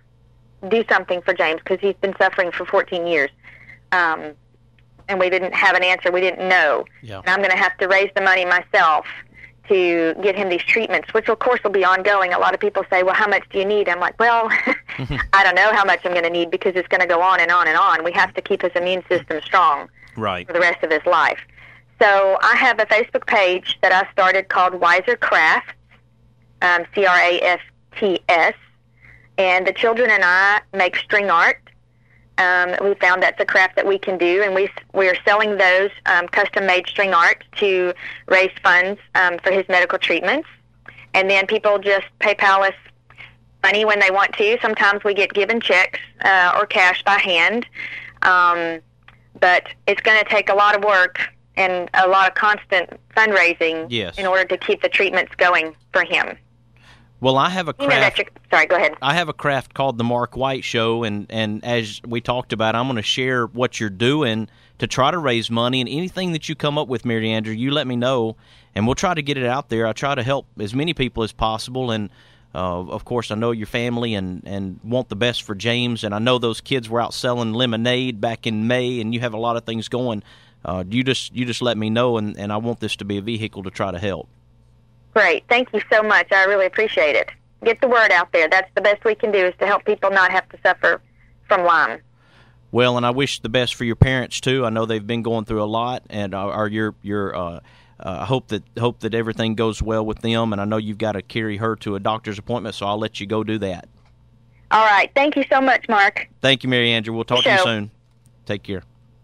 J: do something for James, because he's been suffering for fourteen years. Um, and we didn't have an answer. We didn't know.
B: Yeah.
J: And I'm going to have to raise the money myself to get him these treatments, which, of course, will be ongoing. A lot of people say, well, how much do you need? I'm like, well, I don't know how much I'm going to need because it's going to go on and on and on. We have to keep his immune system strong
B: right.
J: for the rest of his life. So I have a Facebook page that I started called Wiser Crafts, um, C R A F T S, and the children and I make string art. Um, we found that's a craft that we can do, and we we are selling those um, custom-made string art to raise funds um, for his medical treatments. And then people just PayPal us money when they want to. Sometimes we get given checks uh, or cash by hand, um, but it's going to take a lot of work and a lot of constant fundraising
B: yes.
J: in order to keep the treatments going for him.
B: Well, I have a
J: You know that
B: craft.
J: you're- sorry, go ahead.
B: I have a craft called the Mark White Show, and, and as we talked about, I'm going to share what you're doing to try to raise money, and anything that you come up with, Mary Andrew, you let me know, and we'll try to get it out there. I try to help as many people as possible, and uh, of course, I know your family and, and want the best for James, and I know those kids were out selling lemonade back in May, and you have a lot of things going. Uh, you just you just let me know, and, and I want this to be a vehicle to try to help.
J: Great. Thank you so much. I really appreciate it. Get the word out there. That's the best we can do, is to help people not have to suffer from Lyme.
B: Well, and I wish the best for your parents too. I know they've been going through a lot, and uh, are your your. Uh, uh, I hope that hope that everything goes well with them. And I know you've got to carry her to a doctor's appointment, so I'll let you go do that.
J: All right. Thank you so much, Mark.
B: Thank you, Mary Andrew. We'll talk to you
J: Show.
B: soon. Take care.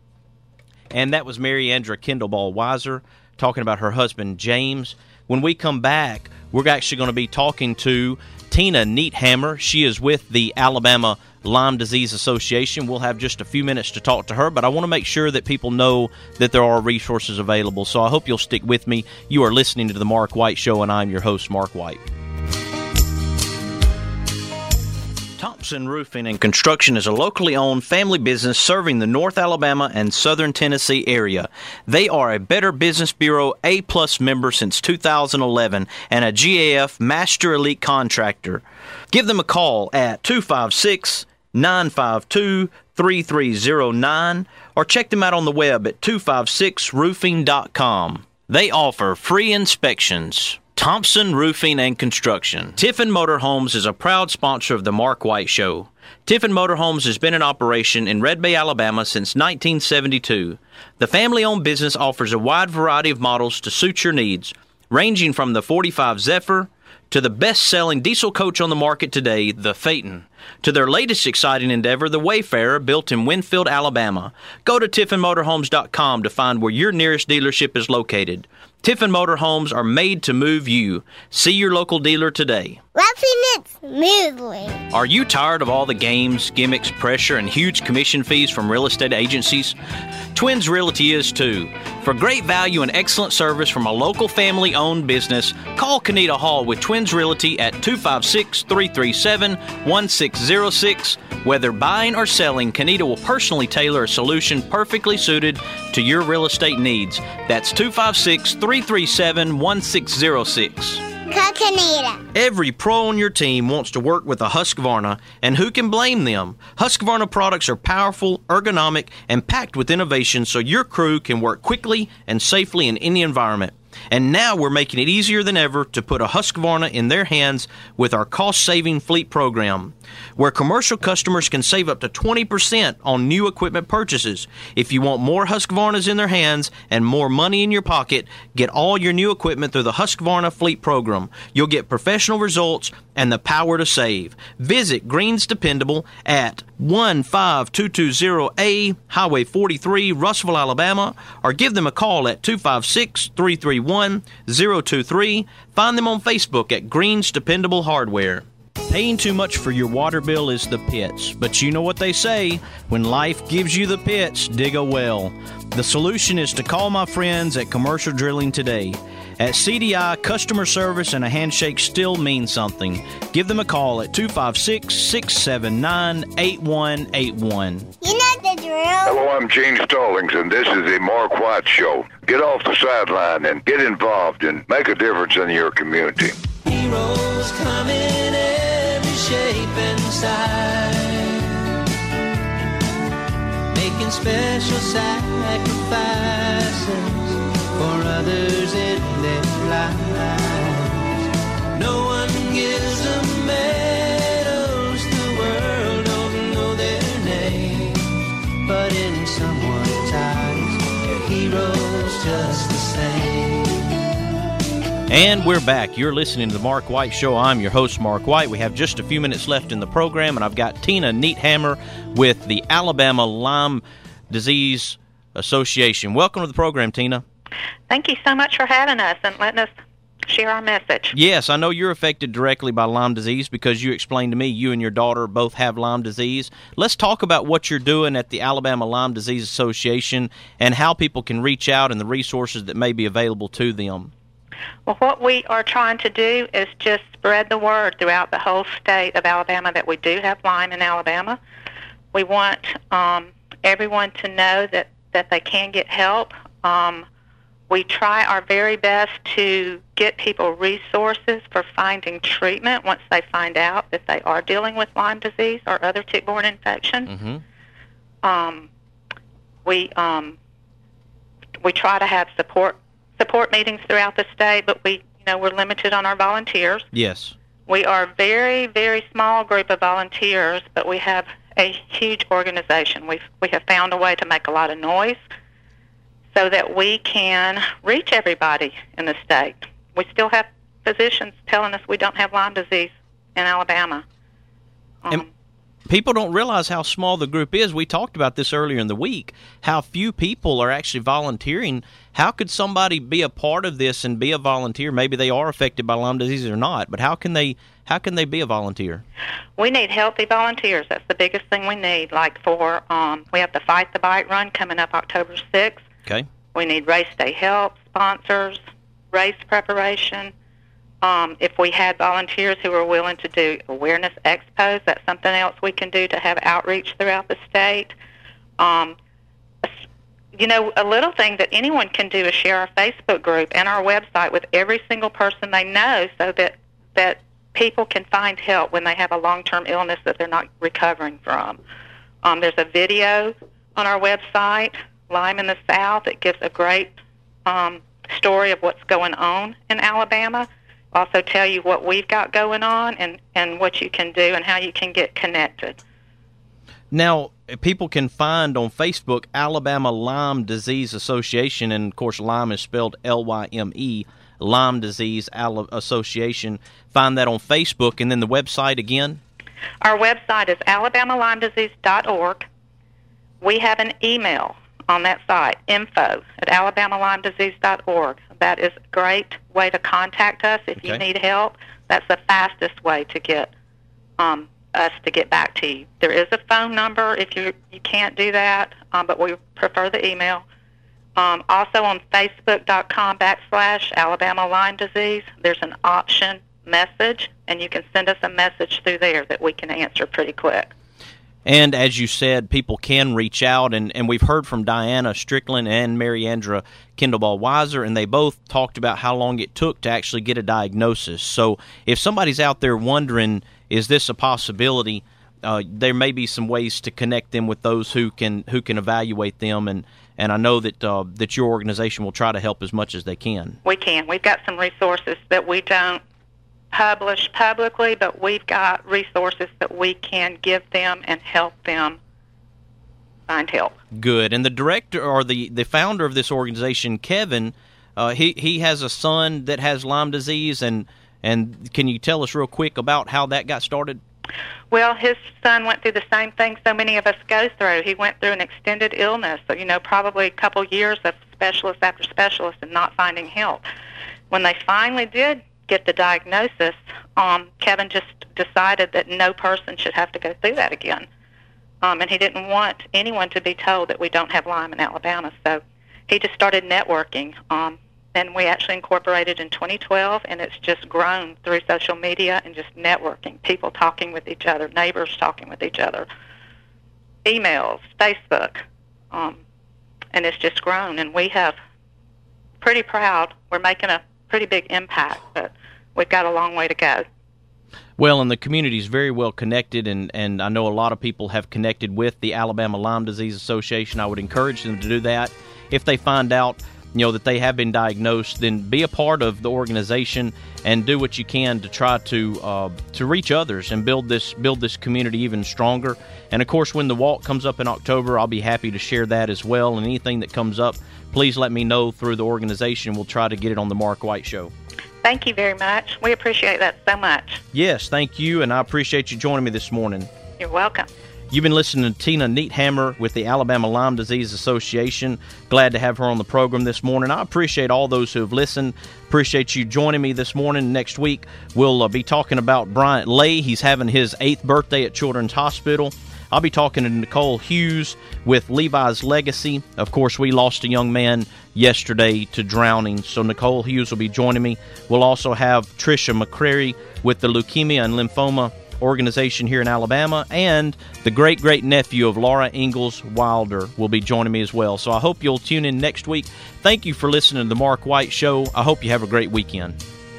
B: And that was Mary Andrew Kendall Weiser talking about her husband James. When we come back, we're actually going to be talking to Tina Neathammer. She is with the Alabama Lyme Disease Association. We'll have just a few minutes to talk to her, but I want to make sure that people know that there are resources available. So I hope you'll stick with me. You are listening to The Mark White Show, and I'm your host, Mark White. Thompson Roofing and Construction is a locally owned family business serving the North Alabama and Southern Tennessee area. They are a Better Business Bureau A-plus member since two thousand eleven and a G A F Master Elite Contractor. Give them a call at two five six, nine five two, three three zero nine or check them out on the web at two five six roofing dot com. They offer free inspections, Thompson Roofing and Construction. Tiffin Motorhomes is a proud sponsor of the Mark White Show. Tiffin Motorhomes has been in operation in Red Bay, Alabama since nineteen seventy-two. The family-owned business offers a wide variety of models to suit your needs, ranging from the forty-five Zephyr to the best-selling diesel coach on the market today, the Phaeton, to their latest exciting endeavor, the Wayfarer, built in Winfield, Alabama. Go to tiffin motorhomes dot com to find where your nearest dealership is located. Tiffin Motorhomes are made to move you. See your local dealer today.
D: Roughing it smoothly.
B: Are you tired of all the games, gimmicks, pressure, and huge commission fees from real estate agencies? Twins Realty is too. For great value and excellent service from a local family-owned business, call Kenita Hall with Twins Realty at two five six, three three seven, one six zero six. Whether buying or selling, Kenita will personally tailor a solution perfectly suited to your real estate needs. That's two five six, three three seven, one six zero six.
D: Call Kenita.
B: Every pro on your team wants to work with a Husqvarna, and who can blame them? Husqvarna products are powerful, ergonomic, and packed with innovation so your crew can work quickly and safely in any environment. And now we're making it easier than ever to put a Husqvarna in their hands with our cost-saving fleet program, where commercial customers can save up to twenty percent on new equipment purchases. If you want more Husqvarnas in their hands and more money in your pocket, get all your new equipment through the Husqvarna fleet program. You'll get professional results and the power to save. Visit Green's Dependable at one five two two zero A Highway forty-three, Russellville, Alabama, or give them a call at two five six, three three one, zero two three. Find them on Facebook at Green's Dependable Hardware. Paying too much for your water bill is the pits, but you know what they say, when life gives you the pits, dig a well. The solution is to call my friends at Commercial Drilling today. At C D I, customer service and a handshake still mean something. Give them a call at two five six, six seven nine, eight one eight one.
D: You know the drill.
K: Hello, I'm Gene Stallings, and this is the Mark White Show. Get off the sideline and get involved and make a difference in your community.
L: Heroes come in every shape and size, making special sacrifices for others in their lives. No one gives them medals, the world don't know their name, but in someone's eyes, they're heroes just the same.
B: And we're back. You're listening to the Mark White Show. I'm your host, Mark White. We have just a few minutes left in the program, and I've got Tina Neathammer with the Alabama Lyme Disease Association. Welcome to the program, Tina.
M: Thank you so much for having us and letting us share our message.
B: Yes, I know you're affected directly by Lyme disease because you explained to me you and your daughter both have Lyme disease. Let's talk about what you're doing at the Alabama Lyme Disease Association and how people can reach out and the resources that may be available to them.
M: Well, what we are trying to do is just spread the word throughout the whole state of Alabama that we do have Lyme in Alabama. We want um, everyone to know that, that they can get help. Um, we try our very best to get people resources for finding treatment once they find out that they are dealing with Lyme disease or other tick-borne infections.
B: Mm-hmm.
M: Um, we um, we try to have support support meetings throughout the state, but we, you know, we're limited on our volunteers.
B: Yes.
M: We are a very, very small group of volunteers, but we have a huge organization. We've, we have found a way to make a lot of noise so that we can reach everybody in the state. We still have physicians telling us we don't have Lyme disease in Alabama. Um,
B: and people don't realize how small the group is. We talked about this earlier in the week, how few people are actually volunteering. How could somebody be a part of this and be a volunteer? Maybe they are affected by Lyme disease or not, but how can they how can they be a volunteer?
M: We need healthy volunteers. That's the biggest thing we need. Like for, um, we have the Fight the Bite run coming up October sixth.
B: Okay.
M: We need race day help, sponsors, race preparation. Um, if we had volunteers who are willing to do awareness expos, that's something else we can do to have outreach throughout the state. Um, you know, a little thing that anyone can do is share our Facebook group and our website with every single person they know so that, that people can find help when they have a long-term illness that they're not recovering from. Um, there's a video on our website, Lyme in the South. It gives a great um, story of what's going on in Alabama. also tell you what we've got going on and, and what you can do and how you can get connected.
B: Now, people can find on Facebook Alabama Lyme Disease Association, and, of course, Lyme is spelled L Y M E, Lyme Disease Association. Find that on Facebook, and then the website again?
M: Our website is alabama lyme disease dot org. We have an email on that site, info at alabama lyme disease dot org. That is a great way to contact us if
B: Okay.
M: you need help. That's the fastest way to get um, us to get back to you. There is a phone number if you you can't do that, um, but we prefer the email. Um, also on facebook.com backslash Alabama Lyme Disease, there's an option message, and you can send us a message through there that we can answer pretty quick.
B: And as you said, people can reach out, and, and we've heard from Diana Strickland and Mary Andra Kendall-Weiser, and they both talked about how long it took to actually get a diagnosis. So if somebody's out there wondering, is this a possibility, uh, there may be some ways to connect them with those who can who can evaluate them, and, and I know that uh, that your organization will try to help as much as they can.
M: We can. We've got some resources that we don't publish publicly, but we've got resources that we can give them and help them find help.
B: Good. And the director or the, the founder of this organization, Kevin, uh, he, he has a son that has Lyme disease, and, and can you tell us real quick about how that got started?
M: Well, his son went through the same thing so many of us go through. He went through an extended illness, so, you know, probably a couple years of specialist after specialist and not finding help. When they finally did get the diagnosis, um, Kevin just decided that no person should have to go through that again. Um, and he didn't want anyone to be told that we don't have Lyme in Alabama. So he just started networking. Um, and we actually incorporated in twenty twelve, and it's just grown through social media and just networking, people talking with each other, neighbors talking with each other, emails, Facebook. Um, and it's just grown. And we have pretty proud. We're making a pretty big impact, but we've got a long way to go.
B: Well, and the community is very well connected, and, and I know a lot of people have connected with the Alabama Lyme Disease Association. I would encourage them to do that. If they find out, you know, that they have been diagnosed, then be a part of the organization and do what you can to try to uh, to reach others and build this build this community even stronger. And of course, when the walk comes up in October, I'll be happy to share that as well. And anything that comes up, please let me know through the organization. We'll try to get it on the Mark White Show.
M: Thank you very much. We appreciate that so much.
B: Yes, thank you, and I appreciate you joining me this morning.
M: You're welcome.
B: You've been listening to Tina Neathammer with the Alabama Lyme Disease Association. Glad to have her on the program this morning. I appreciate all those who have listened. Appreciate you joining me this morning. Next week, we'll uh, be talking about Bryant Lay. He's having his eighth birthday at Children's Hospital. I'll be talking to Nicole Hughes with Levi's Legacy. Of course, we lost a young man yesterday to drowning, so Nicole Hughes will be joining me. We'll also have Tricia McCrary with the Leukemia and Lymphoma organization here in Alabama, and the great-great-nephew of Laura Ingalls Wilder will be joining me as well. So I hope you'll tune in next week. Thank you for listening to The Mark White Show. I hope you have a great weekend.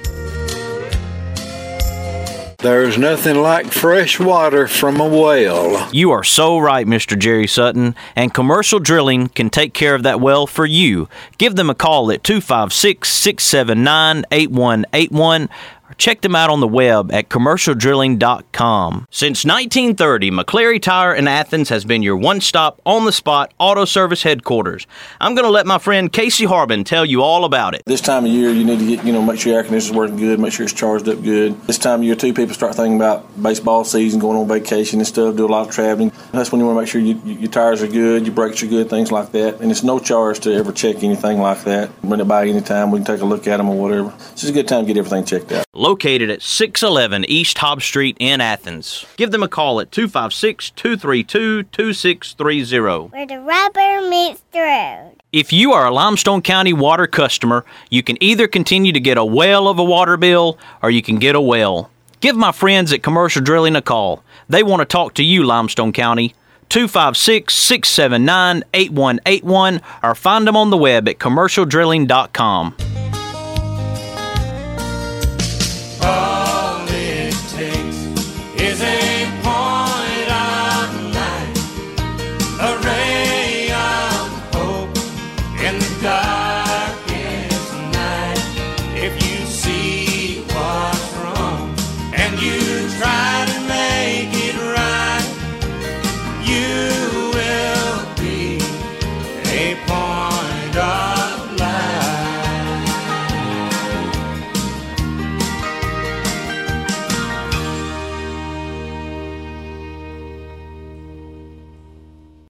N: There's nothing like fresh water from a well.
B: You are so right, Mister Jerry Sutton, and Commercial Drilling can take care of that well for you. Give them a call at two five six, six seven nine, eight one eight one. Check them out on the web at commercial drilling dot com. Since nineteen thirty, McCleary Tire in Athens has been your one-stop, on-the-spot auto service headquarters. I'm going to let my friend Casey Harbin tell you all about it.
H: This time of year, you need to get, you know, make sure your air conditioner's working good, make sure it's charged up good. This time of year, too, people start thinking about baseball season, going on vacation and stuff, do a lot of traveling. That's when you want to make sure you, you, your tires are good, your brakes are good, things like that. And it's no charge to ever check anything like that. Bring it by anytime. We can take a look at them or whatever. It's just a good time to get everything checked out.
B: Located at six eleven East Hobbs Street in Athens. Give them a call at two five six, two three two, two six three zero.
D: Where the rubber meets the road.
B: If you are a Limestone County water customer, you can either continue to get a whale of a water bill or you can get a well. Give my friends at Commercial Drilling a call. They want to talk to you, Limestone County. two five six, six seven nine, eight one eight one or find them on the web at commercial drilling dot com.
L: All it takes is a point of light.